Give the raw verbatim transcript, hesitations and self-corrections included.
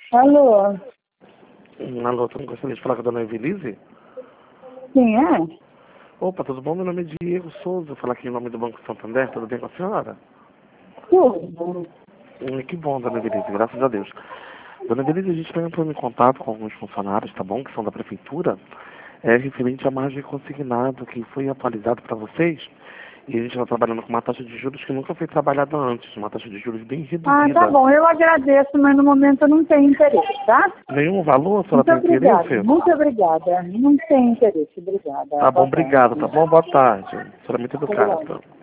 Alô? Hum, Alô, tu não gostaria de falar com a dona Evelise? Quem é? Opa, tudo bom? Meu nome é Diego Souza, vou falar aqui em nome do Banco Santander, tudo bem com a senhora? Tudo. Hum, que bom, dona Evelise, graças a Deus. Dona Evelise, a gente está entrando em contato com alguns funcionários, tá bom? Que são da prefeitura, é referente à margem consignado que foi atualizado para vocês. E a gente está trabalhando com uma taxa de juros que nunca foi trabalhada antes, uma taxa de juros bem Ah, tá reduzida. bom, eu agradeço, mas no momento eu não tenho interesse, tá? Nenhum valor, a senhora Muito tem obrigada, interesse? muito obrigada. Não tenho interesse, obrigada. Tá bom, Boa obrigado, tarde. tá bom? Boa tarde. A senhora é muito Obrigada. educada.